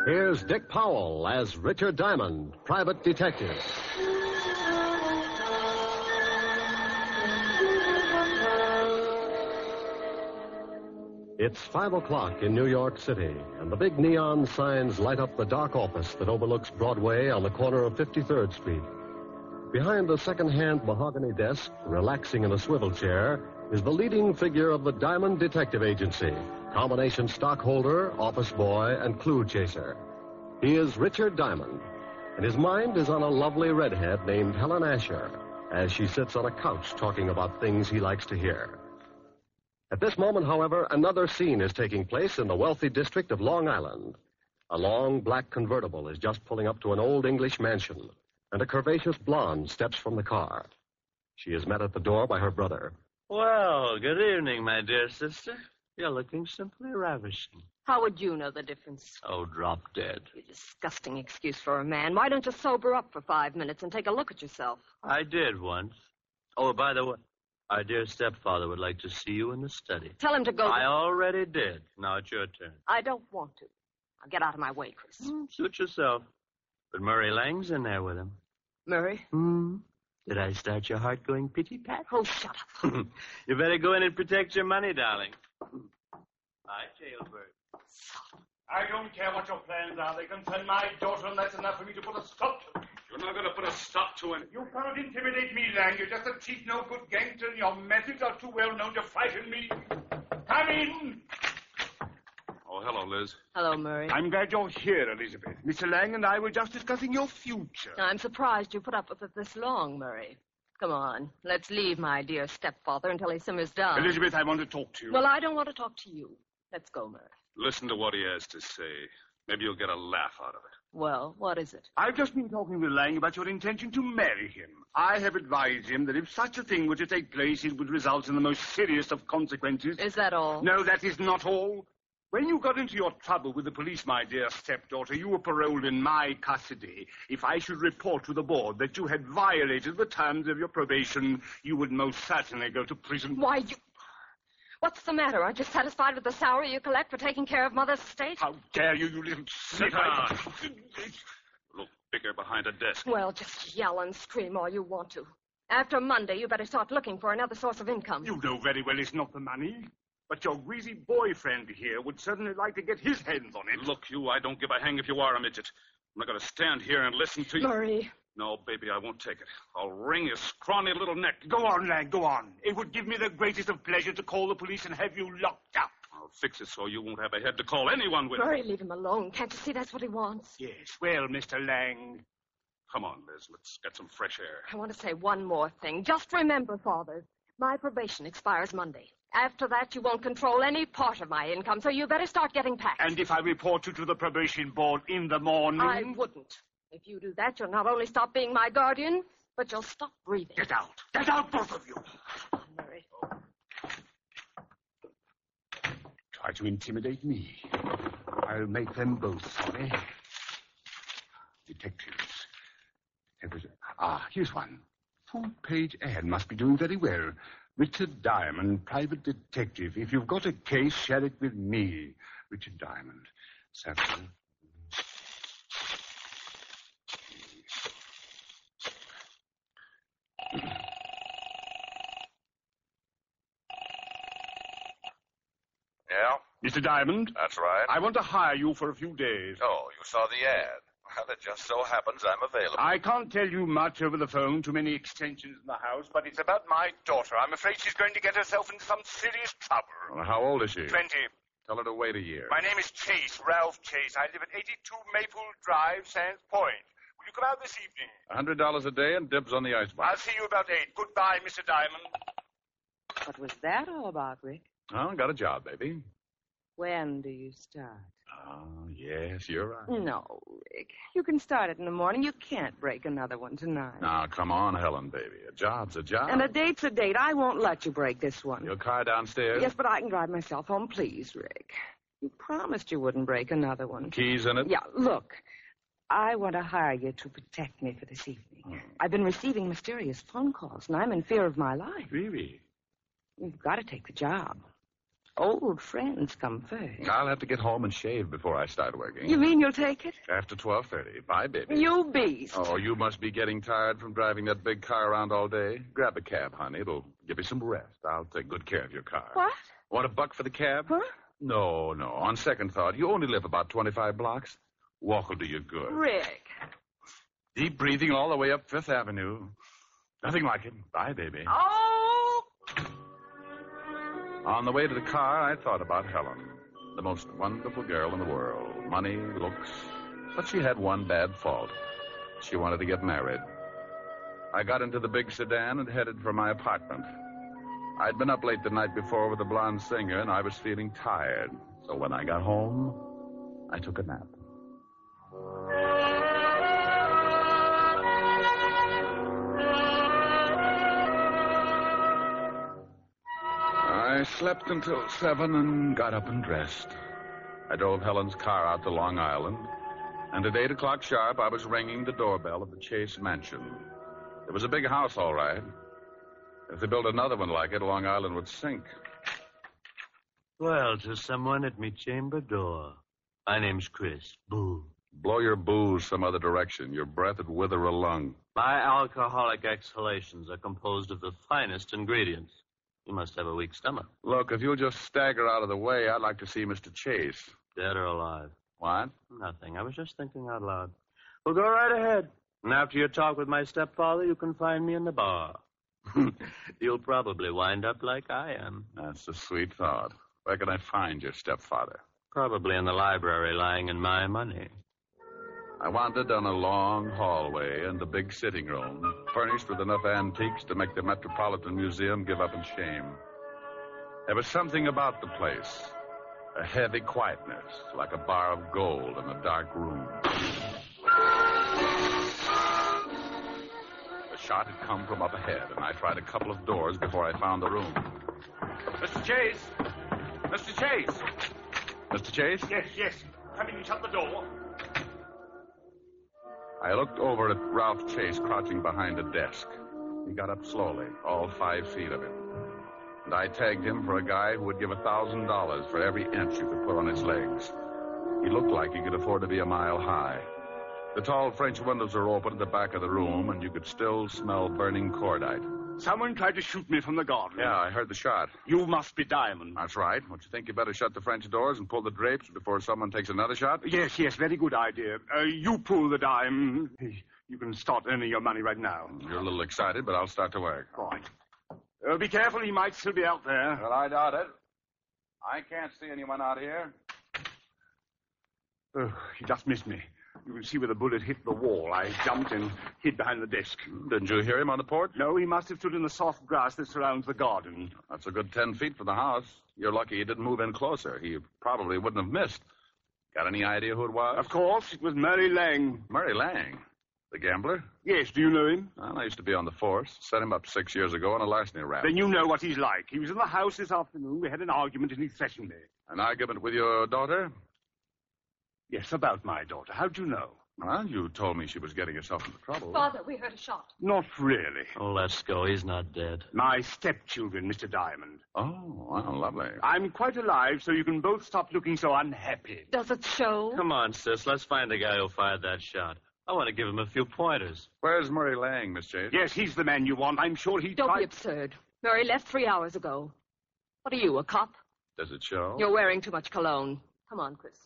Here's Dick Powell as Richard Diamond, private detective. It's 5 o'clock in New York City, and the big neon signs light up the dark office that overlooks Broadway on the corner of 53rd Street. Behind the second-hand mahogany desk, relaxing in a swivel chair, is the leading figure of the Diamond Detective Agency, combination stockholder, office boy, and clue chaser. He is Richard Diamond, and his mind is on a lovely redhead named Helen Asher, as she sits on a couch talking about things he likes to hear. At this moment, however, another scene is taking place in the wealthy district of Long Island. A long black convertible is just pulling up to an old English mansion, and a curvaceous blonde steps from the car. She is met at the door by her brother. Well, good evening, my dear sister. You're looking simply ravishing. How would you know the difference? Oh, drop dead. You disgusting excuse for a man. Why don't you sober up for 5 minutes and take a look at yourself? I did once. Oh, by the way, our dear stepfather would like to see you in the study. Tell him to go... I already did. Now it's your turn. I don't want to. Now get out of my way, Chris. Suit yourself. But Murray Lang's in there with him. Murray? Did I start your heart going pitty-pat? Oh, shut up. You better go in and protect your money, darling. Hi, Jailbird. I don't care what your plans are. They concern my daughter, and that's enough for me to put a stop to it. You're not going to put a stop to him. You cannot intimidate me, Lang. You're just a cheap, no-good gangster, and your methods are too well known to frighten me. Come in. Oh, hello, Liz. Hello, Murray. I'm glad you're here, Elizabeth. Mr. Lang and I were just discussing your future. I'm surprised you put up with it this long, Murray. Come on, let's leave my dear stepfather until he simmers down. Elizabeth, I want to talk to you. Well, I don't want to talk to you. Let's go, Murray. Listen to what he has to say. Maybe you'll get a laugh out of it. Well, what is it? I've just been talking with Lang about your intention to marry him. I have advised him that if such a thing were to take place, it would result in the most serious of consequences. Is that all? No, that is not all. When you got into your trouble with the police, my dear stepdaughter, you were paroled in my custody. If I should report to the board that you had violated the terms of your probation, you would most certainly go to prison. Why, you... What's the matter? Aren't you satisfied with the salary you collect for taking care of Mother's estate? How dare you, you little Sit down. Look bigger behind a desk. Well, just yell and scream all you want to. After Monday, you better start looking for another source of income. You know very well it's not the money. But your greasy boyfriend here would certainly like to get his hands on it. Look, you, I don't give a hang if you are a midget. I'm not going to stand here and listen to you. Murray. No, baby, I won't take it. I'll wring your scrawny little neck. Go on, lad, go on. It would give me the greatest of pleasure to call the police and have you locked up. I'll fix it so you won't have a head to call anyone with. Murray, leave him alone. Can't you see that's what he wants? Yes, well, Mr. Lang. Come on, Liz, let's get some fresh air. I want to say one more thing. Just remember, Father, my probation expires Monday. After that, you won't control any part of my income, so you better start getting packed. And if I report you to the probation board in the morning? I wouldn't. If you do that, you'll not only stop being my guardian, but you'll stop breathing. Get out. Get out, both of you. Murray. Try to intimidate me. I'll make them both sorry. Detectives. Here's one. Full-page ad must be doing very well. Richard Diamond, private detective. If you've got a case, share it with me. Richard Diamond. Saturday. Yeah? Mr. Diamond? That's right. I want to hire you for a few days. Oh, you saw the ad. Well, it just so happens I'm available. I can't tell you much over the phone, too many extensions in the house, but it's about my daughter. I'm afraid she's going to get herself into some serious trouble. Well, how old is she? 20. Tell her to wait a year. My name is Chase, Ralph Chase. I live at 82 Maple Drive, Sands Point. Will you come out this evening? $100 a day and dibs on the icebox. I'll see you about 8. Goodbye, Mr. Diamond. What was that all about, Rick? Oh, got a job, baby. When do you start? Oh, yes, you're right. No, Rick. You can start it in the morning. You can't break another one tonight. Now, come on, Helen, baby. A job's a job. And a date's a date. I won't let you break this one. Your car downstairs? Yes, but I can drive myself home, please, Rick. You promised you wouldn't break another one. Keys in it? Yeah, look. I want to hire you to protect me for this evening. I've been receiving mysterious phone calls, and I'm in fear of my life. Really? You've got to take the job. Old friends come first. I'll have to get home and shave before I start working. You mean you'll take it? After 12:30. Bye, baby. You beast. Oh, you must be getting tired from driving that big car around all day. Grab a cab, honey. It'll give you some rest. I'll take good care of your car. What? Want $1 for the cab? Huh? No. On second thought, you only live about 25 blocks. Walk will do you good. Rick. Deep breathing all the way up Fifth Avenue. Nothing like it. Bye, baby. Oh! On the way to the car, I thought about Helen, the most wonderful girl in the world. Money, looks. But she had one bad fault. She wanted to get married. I got into the big sedan and headed for my apartment. I'd been up late the night before with the blonde singer, and I was feeling tired. So when I got home, I took a nap. I slept until 7 and got up and dressed. I drove Helen's car out to Long Island, and at 8 o'clock sharp, I was ringing the doorbell of the Chase Mansion. It was a big house, all right. If they built another one like it, Long Island would sink. Well, to someone at me chamber door. My name's Chris. Boo. Blow your booze some other direction. Your breath would wither a lung. My alcoholic exhalations are composed of the finest ingredients. You must have a weak stomach. Look, if you'll just stagger out of the way, I'd like to see Mr. Chase. Dead or alive? What? Nothing. I was just thinking out loud. Well, go right ahead. And after your talk with my stepfather, you can find me in the bar. You'll probably wind up like I am. That's a sweet thought. Where can I find your stepfather? Probably in the library lying in my money. I wandered down a long hallway and a big sitting room, furnished with enough antiques to make the Metropolitan Museum give up in shame. There was something about the place, a heavy quietness, like a bar of gold in a dark room. The shot had come from up ahead, and I tried a couple of doors before I found the room. Mr. Chase! Mr. Chase! Mr. Chase? Yes. Come in and shut the door. I looked over at Ralph Chase crouching behind a desk. He got up slowly, all 5 feet of him. And I tagged him for a guy who would give $1,000 for every inch you could put on his legs. He looked like he could afford to be a mile high. The tall French windows were open at the back of the room, and you could still smell burning cordite. Someone tried to shoot me from the garden. Yeah, I heard the shot. You must be Diamond. That's right. Don't you think you better shut the French doors and pull the drapes before someone takes another shot? Yes, very good idea. You pull the dime. You can start earning your money right now. You're a little excited, but I'll start to work. All right. Be careful, he might still be out there. Well, I doubt it. I can't see anyone out here. Oh, he just missed me. You can see where the bullet hit the wall. I jumped and hid behind the desk. Didn't you hear him on the porch? No, he must have stood in the soft grass that surrounds the garden. That's a good 10 feet from the house. You're lucky he didn't move in closer. He probably wouldn't have missed. Got any idea who it was? Of course, it was Murray Lang. Murray Lang? The gambler? Yes, do you know him? Well, I used to be on the force. Set him up 6 years ago on a larceny rap. Then you know what he's like. He was in the house this afternoon. We had an argument and he threatened me. An argument with your daughter? Yes, about my daughter. How'd you know? Well, you told me she was getting herself into trouble. Father, we heard a shot. Not really. Oh, let's go. He's not dead. My stepchildren, Mr. Diamond. Oh, well, lovely. I'm quite alive, so you can both stop looking so unhappy. Does it show? Come on, sis. Let's find the guy who fired that shot. I want to give him a few pointers. Where's Murray Lang, Miss Chase? Yes, he's the man you want. I'm sure he Don't tried... be absurd. Murray left 3 hours ago. What are you, a cop? Does it show? You're wearing too much cologne. Come on, Chris.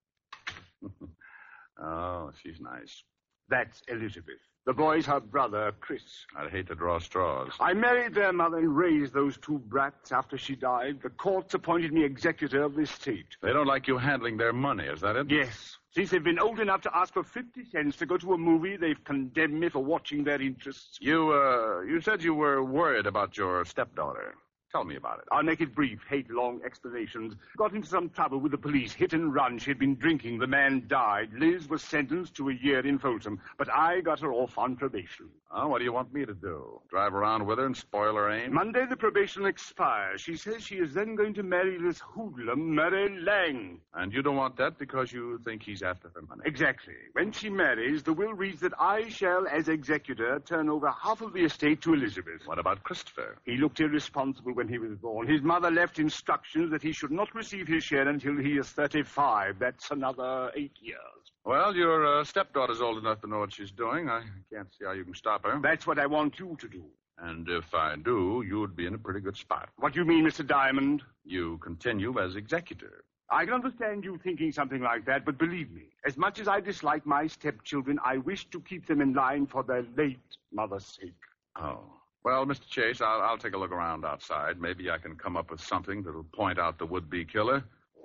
Oh, she's nice. That's Elizabeth. The boy's her brother, Chris. I'd hate to draw straws. I married their mother and raised those 2 brats after she died. The courts appointed me executor of the estate. They don't like you handling their money, is that it? Yes. Since they've been old enough to ask for 50 cents to go to a movie, they've condemned me for watching their interests. You said you were worried about your stepdaughter. Tell me about it. I'll make it brief. Hate long explanations. Got into some trouble with the police. Hit and run. She'd been drinking. The man died. Liz was sentenced to a year in Folsom. But I got her off on probation. Oh, what do you want me to do? Drive around with her and spoil her aim? Monday the probation expires. She says she is then going to marry this hoodlum, Murray Lang. And you don't want that because you think he's after her money? Exactly. When she marries, the will reads that I shall, as executor, turn over half of the estate to Elizabeth. What about Christopher? He looked irresponsible when he was born. His mother left instructions that he should not receive his share until he is 35. That's another 8 years. Well, your stepdaughter's old enough to know what she's doing. I can't see how you can stop her. That's what I want you to do. And if I do, you'd be in a pretty good spot. What do you mean, Mr. Diamond? You continue as executor. I can understand you thinking something like that, but believe me, as much as I dislike my stepchildren, I wish to keep them in line for their late mother's sake. Oh. Well, Mr. Chase, I'll take a look around outside. Maybe I can come up with something that'll point out the would-be killer.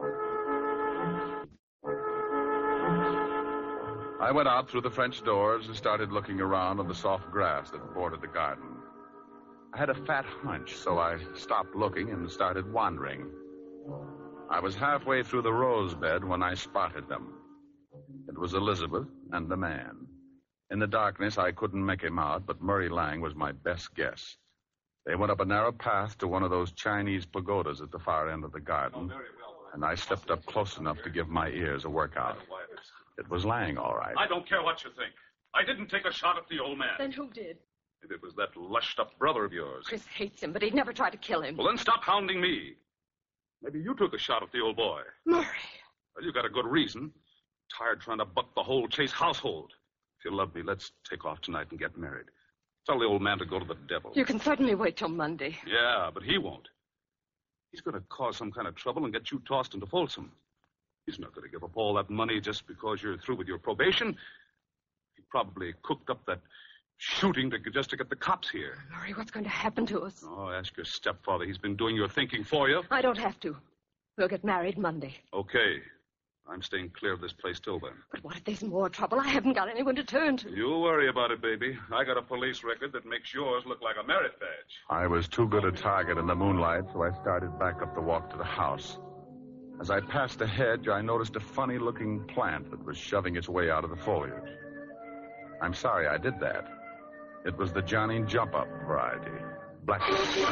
I went out through the French doors and started looking around on the soft grass that bordered the garden. I had a fat hunch, so I stopped looking and started wandering. I was halfway through the rose bed when I spotted them. It was Elizabeth and the man. In the darkness, I couldn't make him out, but Murray Lang was my best guess. They went up a narrow path to one of those Chinese pagodas at the far end of the garden, and I stepped up close enough to give my ears a workout. It was Lang, all right. I don't care what you think. I didn't take a shot at the old man. Then who did? Maybe it was that lushed-up brother of yours. Chris hates him, but he'd never try to kill him. Well, then stop hounding me. Maybe you took a shot at the old boy. Murray. Well, you got a good reason. Tired trying to buck the whole Chase household. If you love me, let's take off tonight and get married. Tell the old man to go to the devil. You can certainly wait till Monday. Yeah, but he won't. He's going to cause some kind of trouble and get you tossed into Folsom. He's not going to give up all that money just because you're through with your probation. He probably cooked up that shooting just to get the cops here. Murray, what's going to happen to us? Oh, ask your stepfather. He's been doing your thinking for you. I don't have to. We'll get married Monday. Okay. I'm staying clear of this place till then. But what if there's more trouble? I haven't got anyone to turn to. You worry about it, baby. I got a police record that makes yours look like a merit badge. I was too good a target in the moonlight, so I started back up the walk to the house. As I passed the hedge, I noticed a funny-looking plant that was shoving its way out of the foliage. I'm sorry I did that. It was the Johnny Jump-Up variety. Blackwood.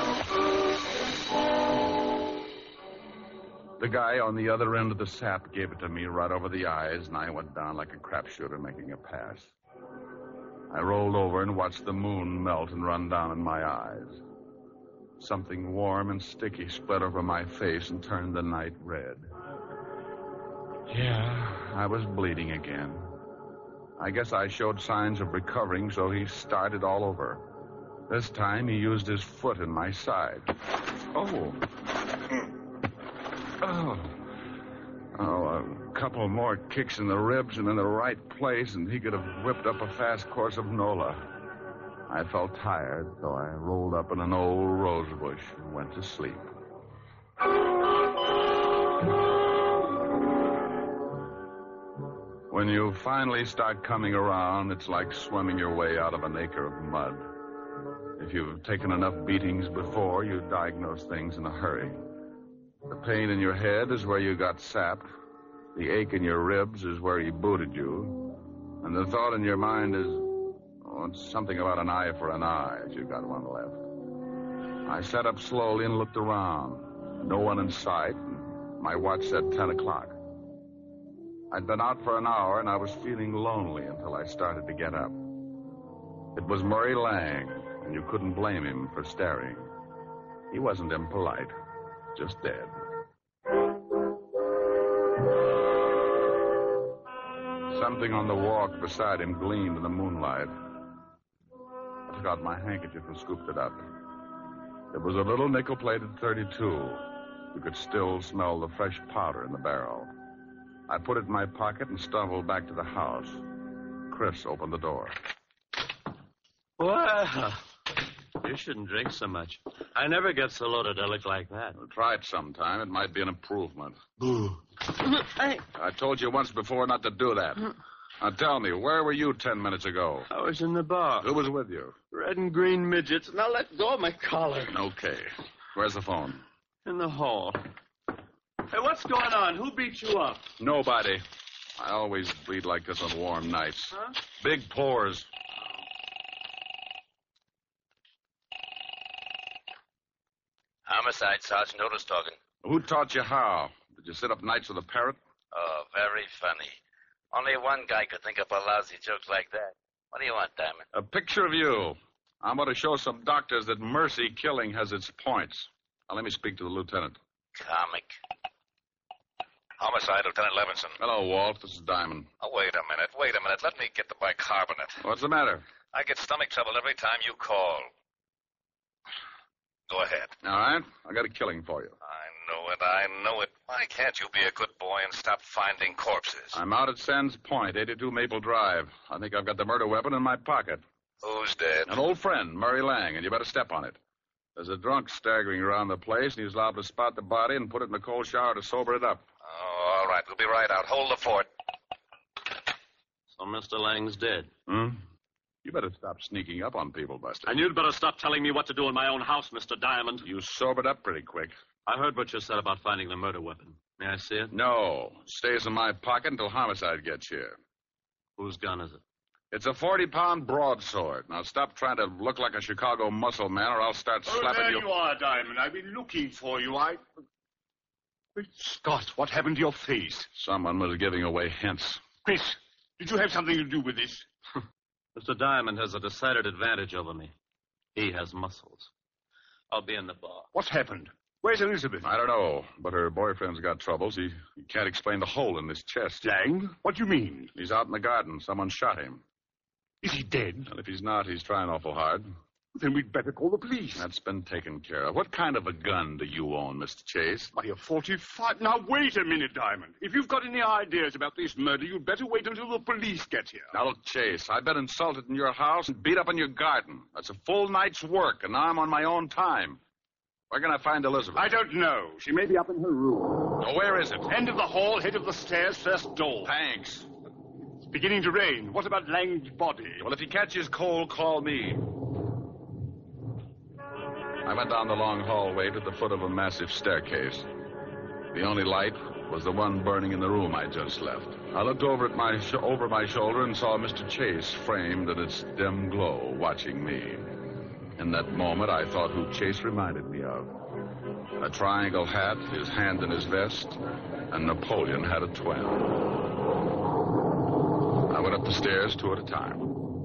The guy on the other end of the sap gave it to me right over the eyes, and I went down like a crapshooter making a pass. I rolled over and watched the moon melt and run down in my eyes. Something warm and sticky spread over my face and turned the night red. Yeah, I was bleeding again. I guess I showed signs of recovering, so he started all over. This time he used his foot in my side. Oh, a couple more kicks in the ribs and in the right place, and he could have whipped up a fast course of Nola. I felt tired, so I rolled up in an old rose bush and went to sleep. When you finally start coming around, it's like swimming your way out of an acre of mud. If you've taken enough beatings before, you diagnose things in a hurry. The pain in your head is where you got sapped. The ache in your ribs is where he booted you. And the thought in your mind is, it's something about an eye for an eye, if you got one left. I sat up slowly and looked around. No one in sight. My watch said 10 o'clock. I'd been out for an hour, and I was feeling lonely until I started to get up. It was Murray Lang, and you couldn't blame him for staring. He wasn't impolite, just dead. Something on the walk beside him gleamed in the moonlight. I took out my handkerchief and scooped it up. It was a little nickel-plated .32. You could still smell the fresh powder in the barrel. I put it in my pocket and stumbled back to the house. Chris opened the door. Well, you shouldn't drink so much. I never get so loaded I look like that. Well, try it sometime. It might be an improvement. Boo. I told you once before not to do that. Now tell me, where were you 10 minutes ago? I was in the bar. Who was with you? Red and green midgets. Now let go of my collar. Okay. Where's the phone? In the hall. Hey, what's going on? Who beat you up? Nobody. I always bleed like this on warm nights. Huh? Big pores. Homicide, Sergeant Otis talking. Who taught you how? Did you sit up nights with a parrot? Oh, very funny. Only one guy could think up a lousy joke like that. What do you want, Diamond? A picture of you. I'm going to show some doctors that mercy killing has its points. Now, let me speak to the lieutenant. Comic. Homicide, Lieutenant Levinson. Hello, Walt. This is Diamond. Oh, wait a minute. Let me get the bicarbonate. What's the matter? I get stomach trouble every time you call. Go ahead. All right. I got a killing for you. I know it. Why can't you be a good boy and stop finding corpses? I'm out at Sands Point, 82 Maple Drive. I think I've got the murder weapon in my pocket. Who's dead? An old friend, Murray Lang, and you better step on it. There's a drunk staggering around the place, and he's liable to spot the body and put it in a cold shower to sober it up. Oh, all right. We'll be right out. Hold the fort. So Mr. Lang's dead. You better stop sneaking up on people, Buster. And you'd better stop telling me what to do in my own house, Mr. Diamond. You sobered up pretty quick. I heard what you said about finding the murder weapon. May I see it? No. Stays in my pocket until homicide gets here. Whose gun is it? It's a 40-pound broadsword. Now, stop trying to look like a Chicago muscle man, or I'll start slapping there you. You are, Diamond. I've been looking for you. Great Scott, what happened to your face? Someone was giving away hints. Chris, did you have something to do with this? Mr. Diamond has a decided advantage over me. He has muscles. I'll be in the bar. What's happened? Where's Elizabeth? I don't know, but her boyfriend's got troubles. He can't explain the hole in his chest. Lang? What do you mean? He's out in the garden. Someone shot him. Is he dead? And if he's not, he's trying awful hard. Then we'd better call the police. That's been taken care of. What kind of a gun do you own, Mr. Chase? Why, a 45. Now, wait a minute, Diamond. If you've got any ideas about this murder, you'd better wait until the police get here. Now, look, Chase, I've been insulted in your house and beat up in your garden. That's a full night's work, and now I'm on my own time. Where can I find Elizabeth? I don't know. She may be up in her room. Oh, where is it? End of the hall, head of the stairs, first door. Thanks. It's beginning to rain. What about Lang's body? Well, if he catches cold, call me. I went down the long hallway to the foot of a massive staircase. The only light was the one burning in the room I just left. I looked over at over my shoulder and saw Mr. Chase framed in its dim glow, watching me. In that moment, I thought who Chase reminded me of. A triangle hat, his hand in his vest, and Napoleon had a twin. I went up the stairs 2 at a time.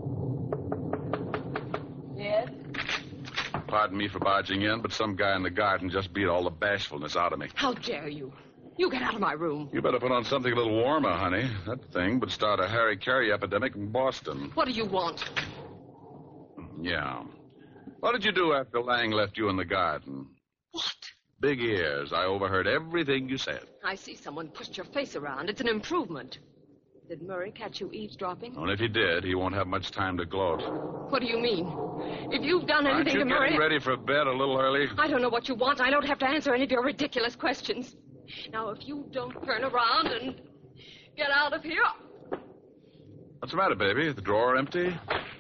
Yes? Pardon me for barging in, but some guy in the garden just beat all the bashfulness out of me. How dare you? You get out of my room. You better put on something a little warmer, honey. That thing would start a Harry Carey epidemic in Boston. What do you want? Yeah. What did you do after Lang left you in the garden? What? Big ears. I overheard everything you said. I see someone pushed your face around. It's an improvement. Did Murray catch you eavesdropping? And if he did, he won't have much time to gloat. What do you mean? If you've done Aren't anything you to Murray... getting ready for bed a little early? I don't know what you want. I don't have to answer any of your ridiculous questions. Now, if you don't turn around and get out of here... What's the matter, baby? The drawer empty?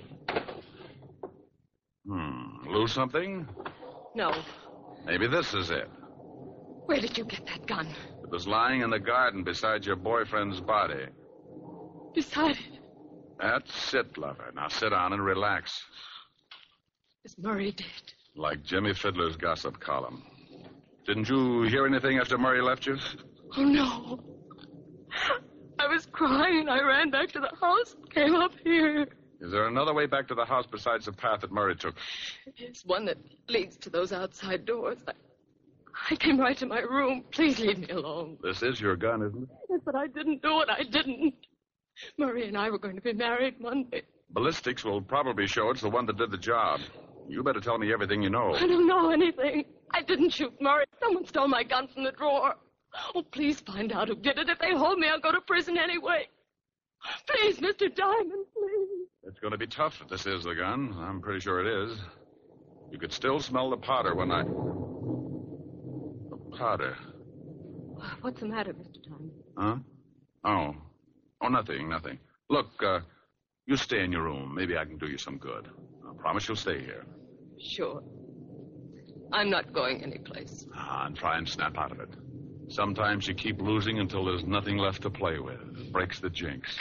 Lose something? No. Maybe this is it. Where did you get that gun? It was lying in the garden beside your boyfriend's body. Beside it. That's it, lover. Now sit down and relax. Is Murray dead? Like Jimmy Fiddler's gossip column. Didn't you hear anything after Murray left you? Oh, no. I was crying. I ran back to the house, came up here. Is there another way back to the house besides the path that Murray took? It's one that leads to those outside doors. I came right to my room. Please leave me alone. This is your gun, isn't it? Yes, but I didn't do it. I didn't. Murray and I were going to be married Monday. Ballistics will probably show it's the one that did the job. You better tell me everything you know. I don't know anything. I didn't shoot Murray. Someone stole my gun from the drawer. Oh, please find out who did it. If they hold me, I'll go to prison anyway. Please, Mr. Diamond, please. It's going to be tough if this is the gun. I'm pretty sure it is. You could still smell the powder when I... The powder. What's the matter, Mr. Diamond? Huh? Oh, nothing. Look, you stay in your room. Maybe I can do you some good. I promise you'll stay here. Sure. I'm not going anyplace. And try and snap out of it. Sometimes you keep losing until there's nothing left to play with. Breaks the jinx.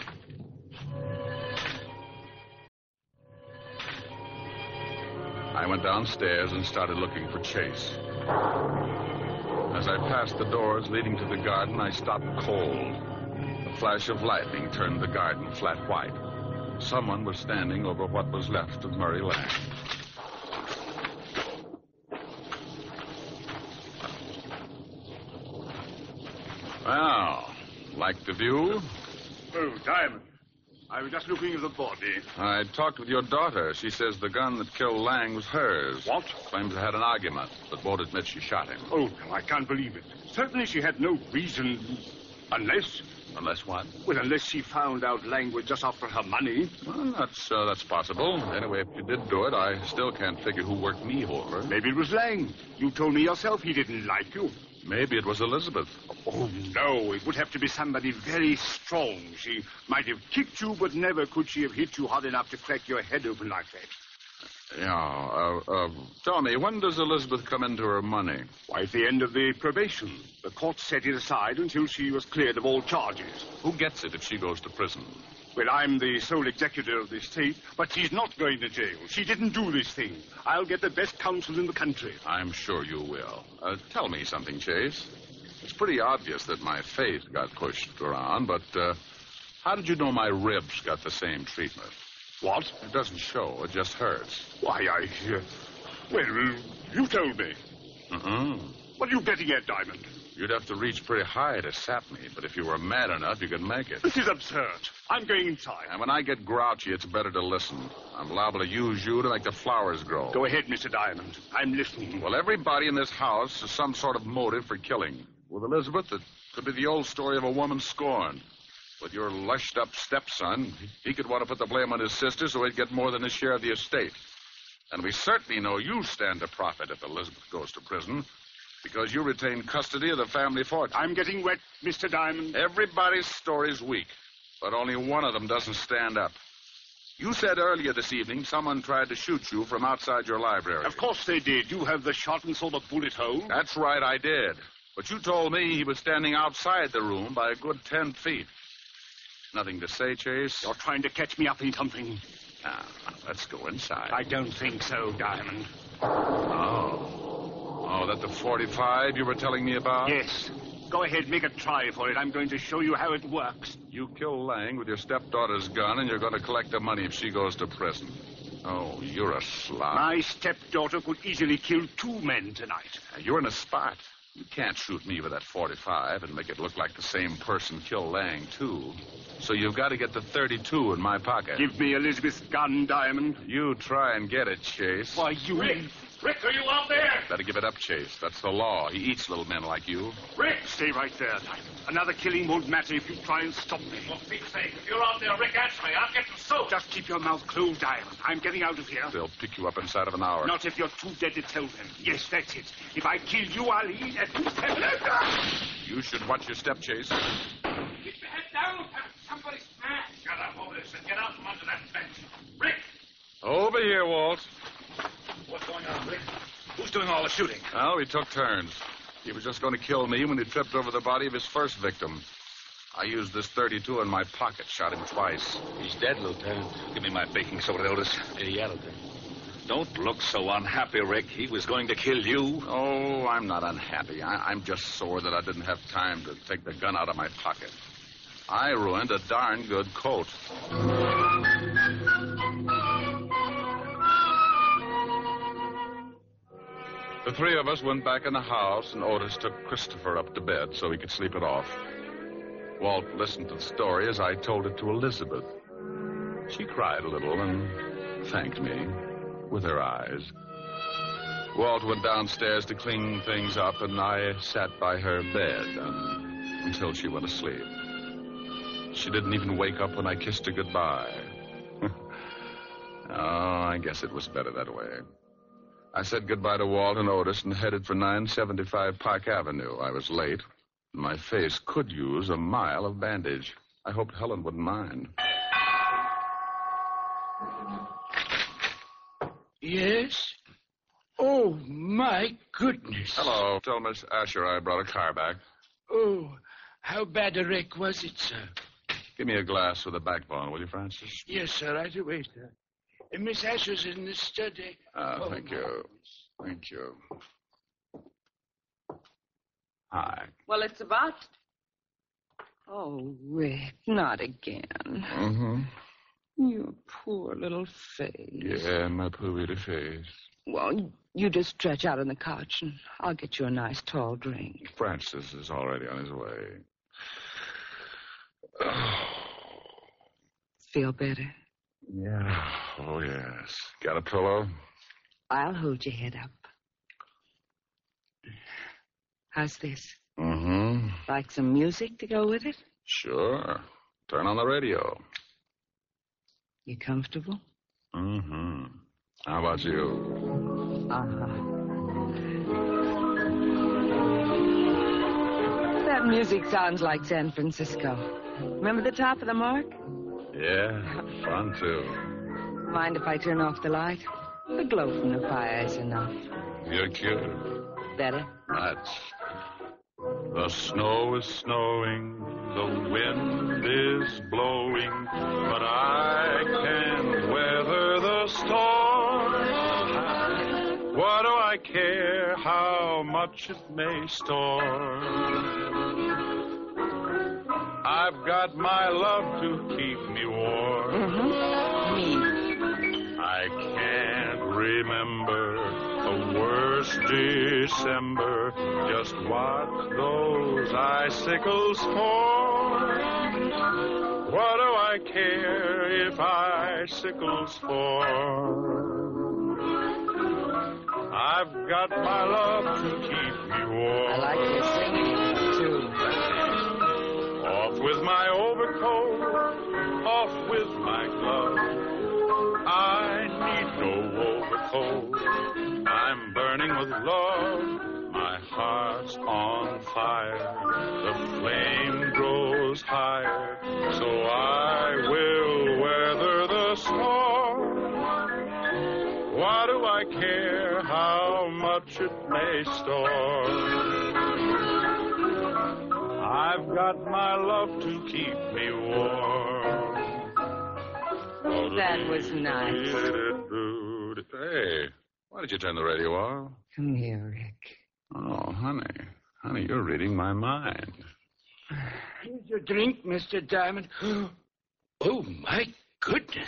I went downstairs and started looking for Chase. As I passed the doors leading to the garden, I stopped cold. A flash of lightning turned the garden flat white. Someone was standing over what was left of Murray Lang. Well, like the view? Oh, Diamond. I was just looking at the body. I talked with your daughter. She says the gun that killed Lang was hers. What? Claims they had an argument, but won't admit she shot him. Oh, no, I can't believe it. Certainly she had no reason. Unless... Unless what? Well, unless she found out Lang was just after her money. Well, that's possible. Anyway, if you did do it, I still can't figure who worked me over. Maybe it was Lang. You told me yourself he didn't like you. Maybe it was Elizabeth. Oh, no. It would have to be somebody very strong. She might have kicked you, but never could she have hit you hard enough to crack your head open like that. Yeah, tell me, when does Elizabeth come into her money? Why, at the end of the probation. The court set it aside until she was cleared of all charges. Who gets it if she goes to prison? Well, I'm the sole executor of the estate, but she's not going to jail. She didn't do this thing. I'll get the best counsel in the country. I'm sure you will. Tell me something, Chase. It's pretty obvious that my face got pushed around, but how did you know my ribs got the same treatment? What? It doesn't show. It just hurts. Why, well, you told me. What are you getting at, Diamond? You'd have to reach pretty high to sap me, but if you were mad enough, you could make it. This is absurd. I'm going inside. And when I get grouchy, it's better to listen. I'm liable to use you to make the flowers grow. Go ahead, Mr. Diamond. I'm listening. Well, everybody in this house has some sort of motive for killing. With Elizabeth, it could be the old story of a woman scorned. With your lushed-up stepson, he could want to put the blame on his sister so he'd get more than his share of the estate. And we certainly know you stand to profit if Elizabeth goes to prison, because you retain custody of the family fortune. I'm getting wet, Mr. Diamond. Everybody's story's weak, but only one of them doesn't stand up. You said earlier this evening someone tried to shoot you from outside your library. Of course they did. You have the shot and saw the bullet hole. That's right, I did. But you told me he was standing outside the room by a good 10 feet. Nothing to say, Chase? You're trying to catch me up in something. Now, let's go inside. I don't think so, Diamond. Oh, that the 45 you were telling me about? Yes. Go ahead, make a try for it. I'm going to show you how it works. You kill Lang with your stepdaughter's gun, and you're going to collect the money if she goes to prison. Oh, you're a slob. My stepdaughter could easily kill 2 men tonight. You're in a spot. You can't shoot me with that 45 and make it look like the same person killed Lang, too. So you've got to get the 32 in my pocket. Give me Elizabeth's gun, Diamond. You try and get it, Chase. Why, you... Rick, are you out there? Better give it up, Chase. That's the law. He eats little men like you. Rick! Stay right there, Diamond. Another killing won't matter if you try and stop me. For Pete's sake, if you're out there, Rick, answer me. I'll get you soaked. Just keep your mouth closed, Diamond. I'm getting out of here. They'll pick you up inside of an hour. Not if you're too dead to tell them. Yes, that's it. If I kill you, I'll eat at least... You should watch your step, Chase. Keep your head down. Somebody's mad. Shut up over this and get out from under that bench. Rick! Over here, Walt. What's going on, Rick? Who's doing all the shooting? Well, we took turns. He was just going to kill me when he tripped over the body of his first victim. I used this 32 in my pocket, shot him twice. He's dead, Lieutenant. Give me my baking soda, Otis. Yeah, Lieutenant. Don't look so unhappy, Rick. He was going to kill you. Oh, I'm not unhappy. I'm just sore that I didn't have time to take the gun out of my pocket. I ruined a darn good coat. The 3 of us went back in the house, and Otis took Christopher up to bed so he could sleep it off. Walt listened to the story as I told it to Elizabeth. She cried a little and thanked me with her eyes. Walt went downstairs to clean things up, and I sat by her bed until she went to sleep. She didn't even wake up when I kissed her goodbye. Oh, I guess it was better that way. I said goodbye to Walt and Otis and headed for 975 Park Avenue. I was late. My face could use a mile of bandage. I hoped Helen wouldn't mind. Yes? Oh, my goodness. Hello. Tell Miss Asher I brought a car back. Oh, how bad a wreck was it, sir? Give me a glass with a backbone, will you, Francis? Yes, sir. Right away, sir. Miss Asher's in the study. Thank you. Thank you. Hi. Well, it's about... Oh, Rick, not again. Mm-hmm. Your poor little face. Yeah, my poor little face. Well, you just stretch out on the couch, and I'll get you a nice tall drink. Francis is already on his way. Feel better? Yeah. Oh, yes. Got a pillow? I'll hold your head up. How's this? Mm-hmm. Like some music to go with it? Sure. Turn on the radio. You comfortable? Mm-hmm. How about you? Uh-huh. That music sounds like San Francisco. Remember the top of the Mark? Yeah, fun, too. Mind if I turn off the light? The glow from the fire is enough. You're cute. Better? Much. The snow is snowing, the wind is blowing, but I can't weather the storm. What do I care how much it may storm? I've got my love to keep me warm. Mm-hmm. Me. I can't remember a worse December. Just watch those icicles fall. What do I care if icicles fall? I've got my love to keep me warm. I like your singing, too. Off with my overcoat, off with my glove. I need no overcoat. I'm burning with love. My heart's on fire. The flame grows higher. So I will weather the storm. Why do I care how much it may storm? I've got my love to keep me warm. That was nice. Hey, why did you turn the radio off? Come here, Rick. Oh, honey. Honey, you're reading my mind. Here's your drink, Mr. Diamond. Oh, my goodness.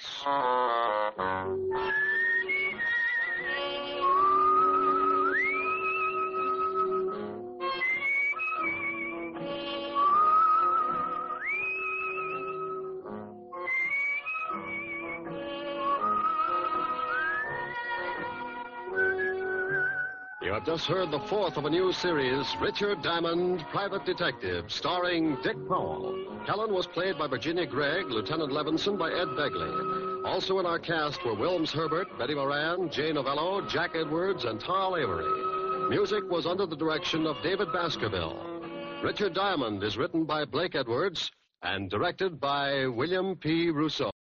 You have just heard the fourth of a new series, Richard Diamond, Private Detective, starring Dick Powell. Helen was played by Virginia Gregg, Lieutenant Levinson by Ed Begley. Also in our cast were Wilms Herbert, Betty Moran, Jay Novello, Jack Edwards, and Tal Avery. Music was under the direction of David Baskerville. Richard Diamond is written by Blake Edwards and directed by William P. Rousseau.